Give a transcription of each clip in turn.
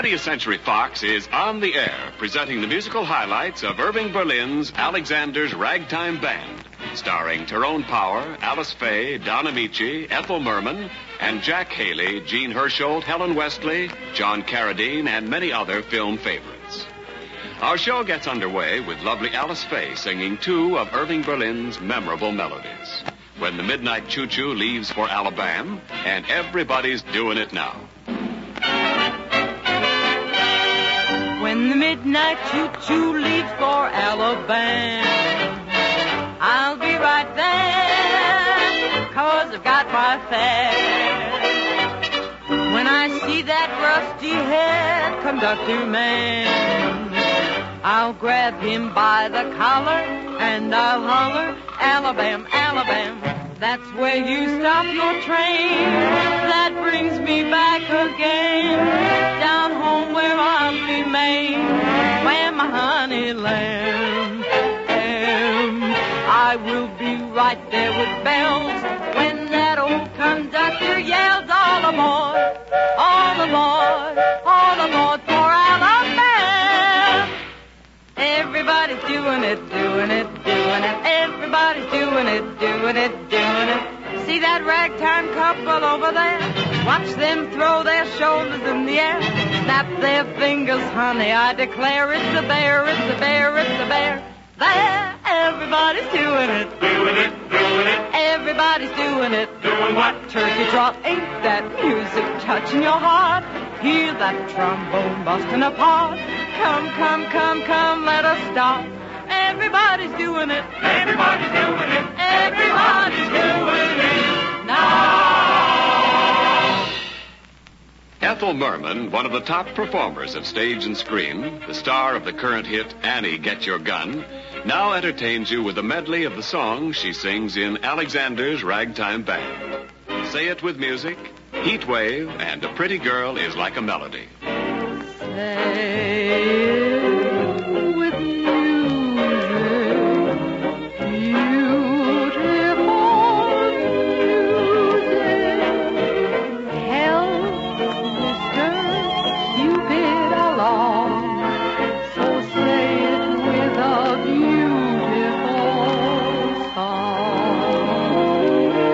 20th Century Fox is on the air, presenting the musical highlights of Irving Berlin's Alexander's Ragtime Band, starring Tyrone Power, Alice Faye, Don Amici, Ethel Merman, and Jack Haley, Jean Hersholt, Helen Westley, John Carradine, and many other film favorites. Our show gets underway with lovely Alice Faye singing two of Irving Berlin's memorable melodies. When the Midnight Choo-Choo leaves for Alabama, and everybody's doing it now. When the midnight choo-choo leaves for Alabama, I'll be right there, 'cause I've got my fare. When I see that rusty-haired conductor man, I'll grab him by the collar and I'll holler, Alabama, Alabama. That's where you stop your train. That brings me back again, down home where I'll remain, where my honey lamb. I will be right there with bells when that old conductor yells, all aboard, all aboard, all aboard for Alabama. Everybody's doing it, doing it, doing it. Everybody's doing it, doing it, doing it. See that ragtime couple over there? Watch them throw their shoulders in the air. Snap their fingers, honey, I declare it's a bear, it's a bear, it's a bear. There, everybody's doing it, doing it, doing it. Everybody's doing it. Doing what? Turkey trot, ain't that music touching your heart? Hear that trombone busting apart. Come, come, come, come, let us start. Everybody's doing it. Everybody's doing it. Everybody's doing it now. Ethel Merman, one of the top performers of stage and screen, the star of the current hit Annie, Get Your Gun, now entertains you with a medley of the songs she sings in Alexander's Ragtime Band. Say it with music, Heat Wave, and A Pretty Girl is Like a Melody. Say it with music, beautiful music. Help Mr. Cupid along. So say it with a beautiful song.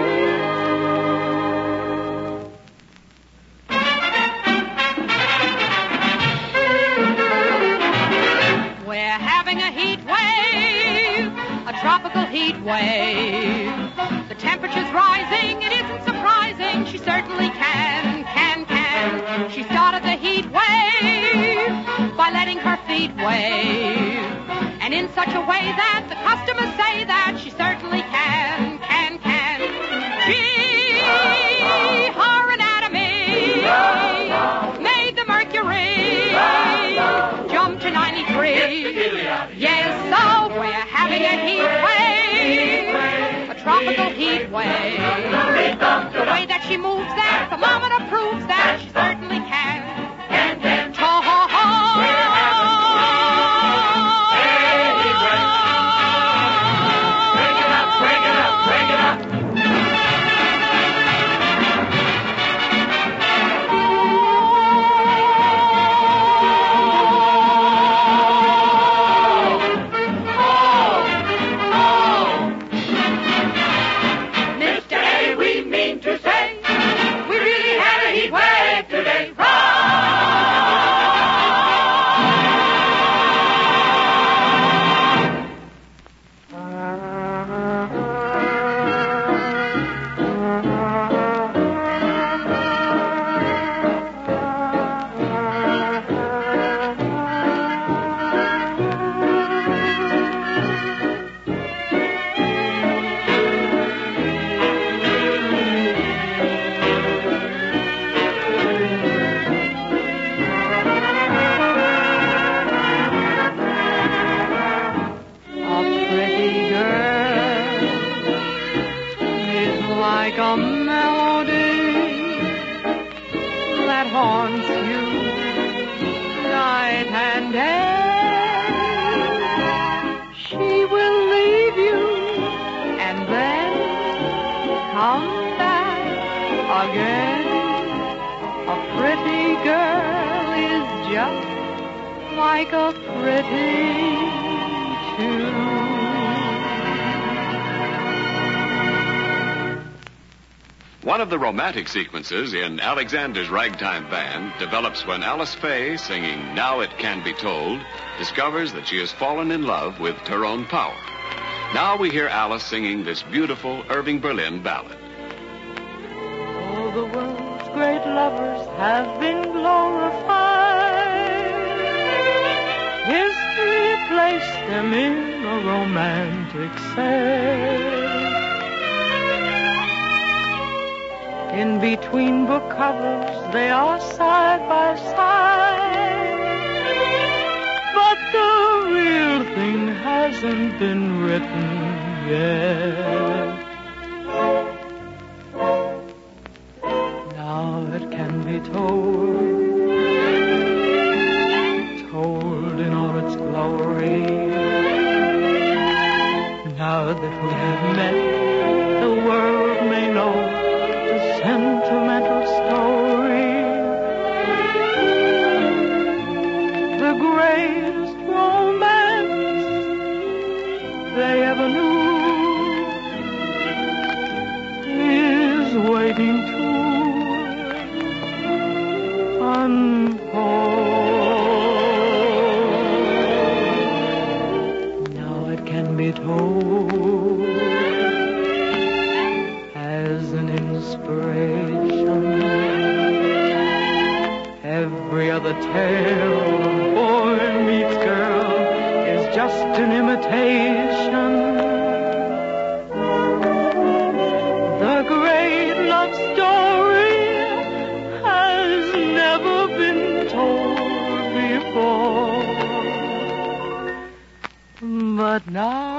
We're having a heat wave, a tropical heat wave. The temperature's rising, it isn't surprising. She certainly can. She started the heat wave by letting her feet wave. And in such a way that the customers say that she certainly can. Gee, her anatomy made the mercury jump to 93. Yes, so we're having a heat wave, a tropical heat wave. The way that she moves, that thermometer proves that she certainly can. Again, a pretty girl is just like a pretty tune. One of the romantic sequences in Alexander's Ragtime Band develops when Alice Faye, singing Now It Can Be Told, discovers that she has fallen in love with Tyrone Power. Now we hear Alice singing this beautiful Irving Berlin ballad. All the world's great lovers have been glorified. History placed them in a romantic set. In between book covers, they are side by side. But the real thing hasn't been written yet. Now it can be told in all its glory. Now that we have met, the world may know the sentimental story. The greatest romance they ever knew is waiting to unfold. Now it can be told as an inspiration. Every other tale of boy meets girl is just an imitation. The great love story has never been told before. But now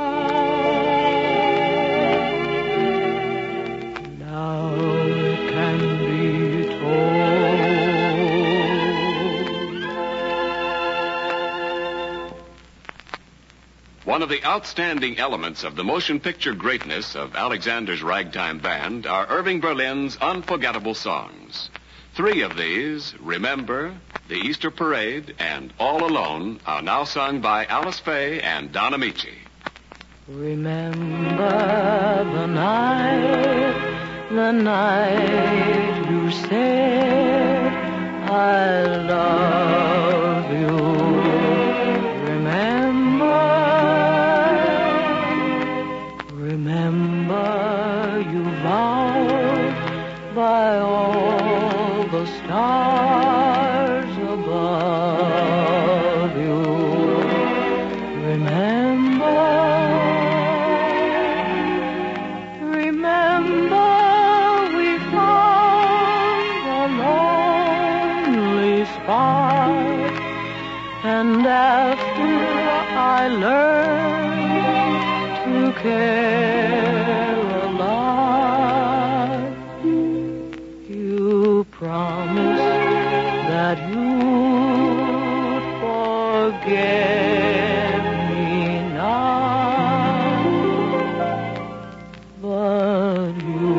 it can be told. One of the outstanding elements of the motion picture greatness of Alexander's Ragtime Band are Irving Berlin's unforgettable songs. 3 of these, Remember, The Easter Parade, and All Alone, are now sung by Alice Faye and Don Amici. Remember the night you said I love you. Remember you vowed by all the stars above you. Remember we found a lonely spot, and after I learned to care a lot, you promised that you'd forget me now, but you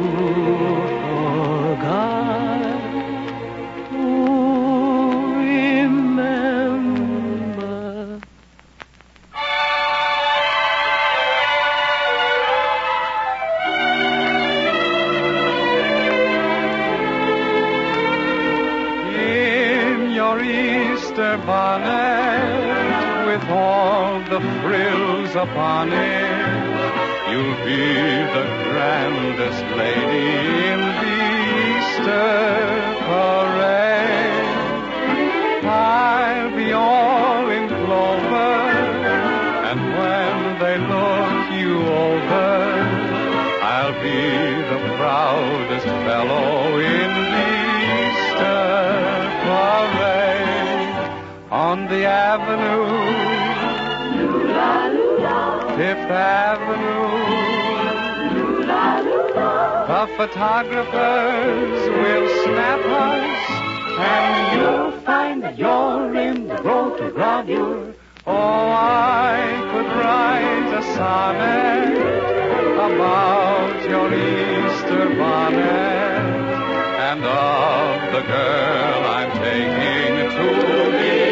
forgot to remember. Easter bonnet with all the frills upon it, you'll be the grandest lady in the Easter parade. I'll be all in clover, and when they look you over, I'll be the proudest fellow in the Easter parade. On the avenue, Fifth Avenue, the photographers will snap us, and you'll find that you're in the road to gravure. Oh, I could write a sonnet about your Easter bonnet and of the girl I'm taking to be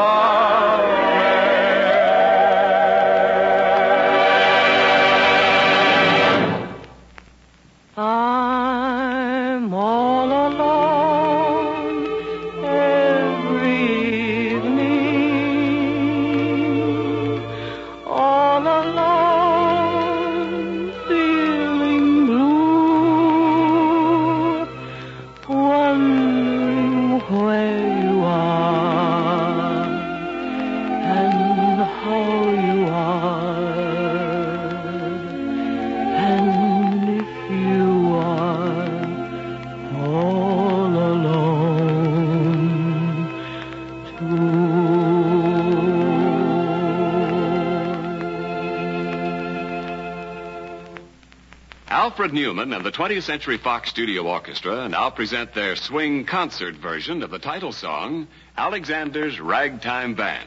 I'm all alone every evening, all alone feeling blue, wondering where you are and how you are, and if you are all alone too. Alfred Newman and the 20th Century Fox Studio Orchestra now present their swing concert version of the title song, Alexander's Ragtime Band.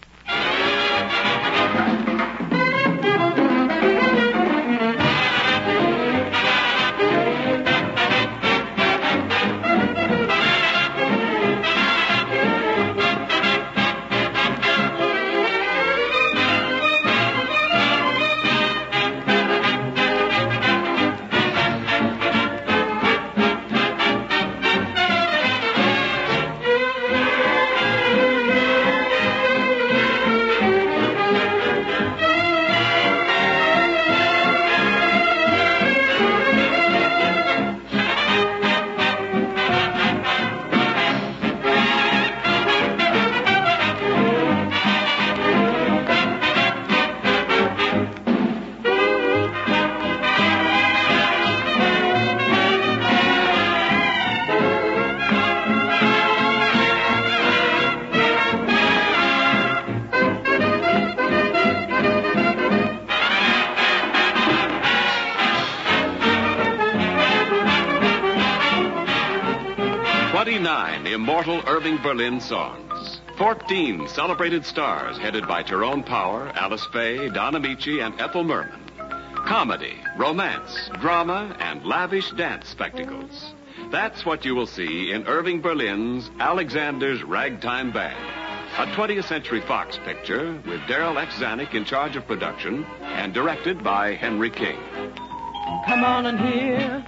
The immortal Irving Berlin songs. 14 celebrated stars headed by Tyrone Power, Alice Faye, Don Amici, and Ethel Merman. Comedy, romance, drama, and lavish dance spectacles. That's what you will see in Irving Berlin's Alexander's Ragtime Band, a 20th Century Fox picture with Darrell F. Zanuck in charge of production and directed by Henry King. Come on and hear,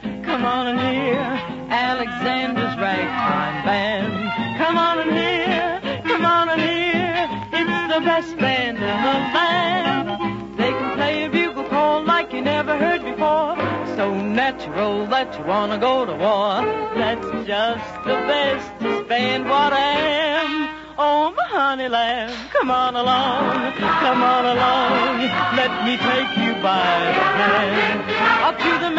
Alexander's Ragtime Band. Come on and hear, it's the best band in the land. They can play a bugle call like you never heard before, so natural that you want to go to war. That's just the bestest band what I am. Oh, my honey lamb, come on along, let me take you by the hand. Up to the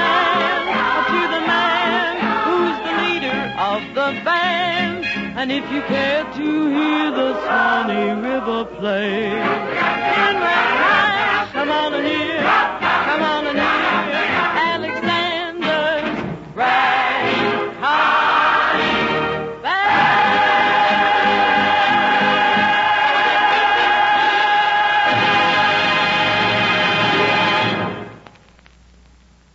man, who's the leader of the band. And if you care to hear the Swanee River play, come on and hear